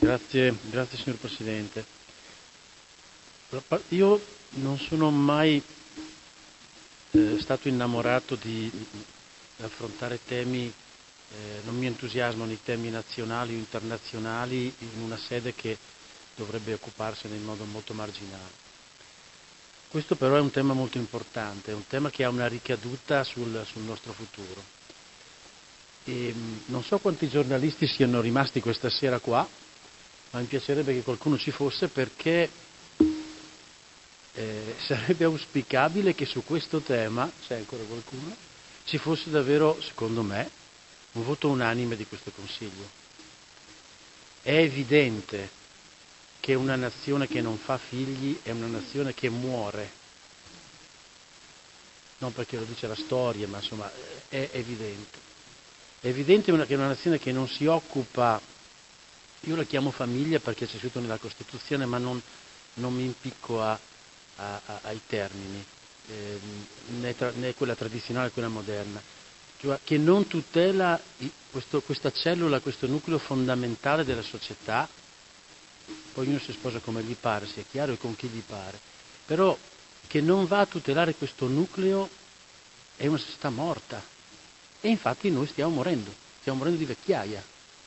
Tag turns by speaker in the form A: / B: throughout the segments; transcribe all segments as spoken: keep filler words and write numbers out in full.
A: Grazie, grazie signor Presidente. Io non sono mai eh, stato innamorato di affrontare temi, eh, non mi entusiasmano i temi nazionali o internazionali in una sede che dovrebbe occuparsene in modo molto marginale. Questo però è un tema molto importante, è un tema che ha una ricaduta sul, sul nostro futuro. E, non so quanti giornalisti siano rimasti questa sera qua, ma mi piacerebbe che qualcuno ci fosse perché eh, sarebbe auspicabile che su questo tema, c'è ancora qualcuno, ci fosse davvero, secondo me, un voto unanime di questo Consiglio. È evidente che una nazione che non fa figli è una nazione che muore. Non perché lo dice la storia, ma insomma è evidente. È evidente che una nazione che non si occupa, io la chiamo famiglia perché c'è scritto nella Costituzione, ma non, non mi impicco a, a, a, ai termini, eh, né, tra, né quella tradizionale né quella moderna, cioè che non tutela questo, questa cellula, questo nucleo fondamentale della società. Poi ognuno si sposa come gli pare, sia chiaro, e con chi gli pare, però che non va a tutelare questo nucleo è una società morta. E infatti noi stiamo morendo, stiamo morendo di vecchiaia.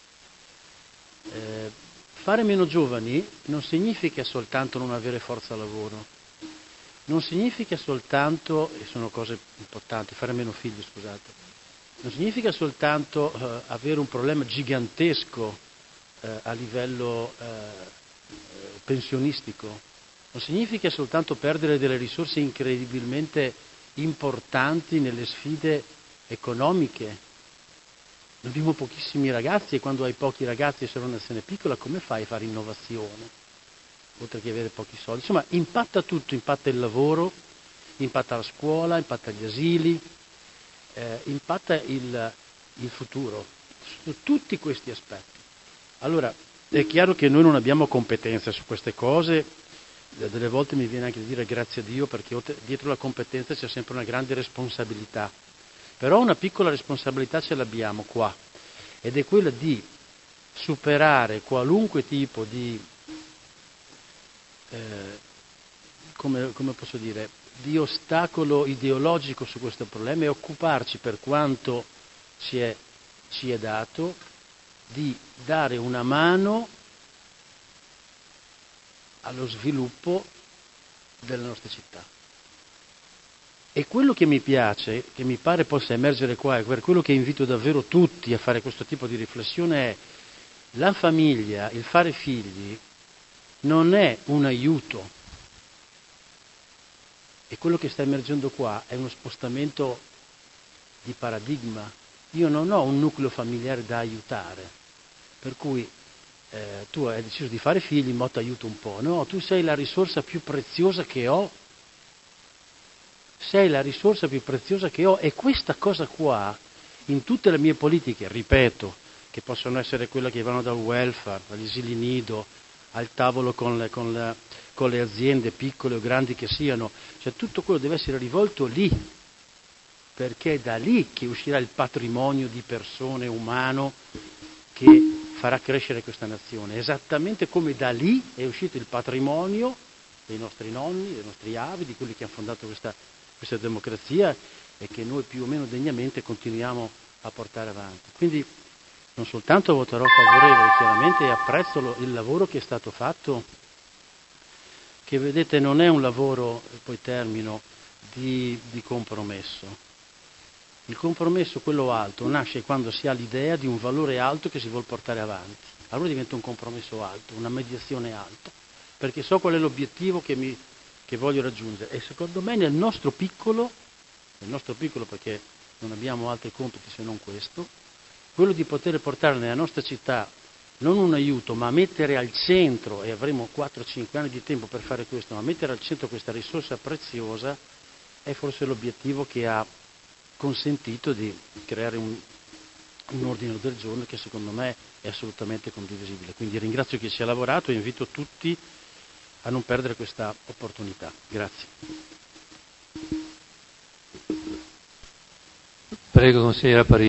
A: Eh, fare meno giovani non significa soltanto non avere forza lavoro, non significa soltanto, e sono cose importanti, fare meno figli, scusate, non significa soltanto eh, avere un problema gigantesco eh, a livello eh, pensionistico, non significa soltanto perdere delle risorse incredibilmente importanti nelle sfide economiche. Abbiamo pochissimi ragazzi e quando hai pochi ragazzi e sei una nazione piccola come fai a fare innovazione? Oltre che avere pochi soldi. Insomma, impatta tutto, impatta il lavoro, impatta la scuola, impatta gli asili, eh, impatta il, il futuro, su tutti questi aspetti. Allora, è chiaro che noi non abbiamo competenza su queste cose, delle volte mi viene anche da dire grazie a Dio perché dietro la competenza c'è sempre una grande responsabilità, però una piccola responsabilità ce l'abbiamo qua ed è quella di superare qualunque tipo di, eh, come, come posso dire, di ostacolo ideologico su questo problema e occuparci per quanto ci è, ci è dato di dare una mano allo sviluppo delle nostre città. E quello che mi piace, che mi pare possa emergere qua, e per quello che invito davvero tutti a fare questo tipo di riflessione è la famiglia, il fare figli, non è un aiuto. E quello che sta emergendo qua è uno spostamento di paradigma. Io non ho un nucleo familiare da aiutare, per cui eh, tu hai deciso di fare figli, ma ti aiuto un po'. No, tu sei la risorsa più preziosa che ho, sei la risorsa più preziosa che ho e questa cosa qua, in tutte le mie politiche, ripeto, che possono essere quelle che vanno dal welfare, agli asili nido, al tavolo con le, con, le, con le aziende piccole o grandi che siano, cioè tutto quello deve essere rivolto lì, perché è da lì che uscirà il patrimonio di persone, umano, che farà crescere questa nazione, esattamente come da lì è uscito il patrimonio dei nostri nonni, dei nostri avi, di quelli che hanno fondato questa, questa democrazia e che noi più o meno degnamente continuiamo a portare avanti. Quindi non soltanto voterò favorevole, chiaramente apprezzo lo, il lavoro che è stato fatto, che vedete non è un lavoro, poi termino, di, di compromesso. Il compromesso, quello alto, nasce quando si ha l'idea di un valore alto che si vuol portare avanti. Allora diventa un compromesso alto, una mediazione alta, perché so qual è l'obiettivo che, mi, che voglio raggiungere. E secondo me nel nostro piccolo, nel nostro piccolo perché non abbiamo altri compiti se non questo, quello di poter portare nella nostra città non un aiuto, ma mettere al centro, e avremo quattro cinque anni di tempo per fare questo, ma mettere al centro questa risorsa preziosa è forse l'obiettivo che ha consentito di creare un, un ordine del giorno che secondo me è assolutamente condivisibile. Quindi ringrazio chi ci ha lavorato e invito tutti a non perdere questa opportunità. Grazie.
B: Prego, consigliere Parisi.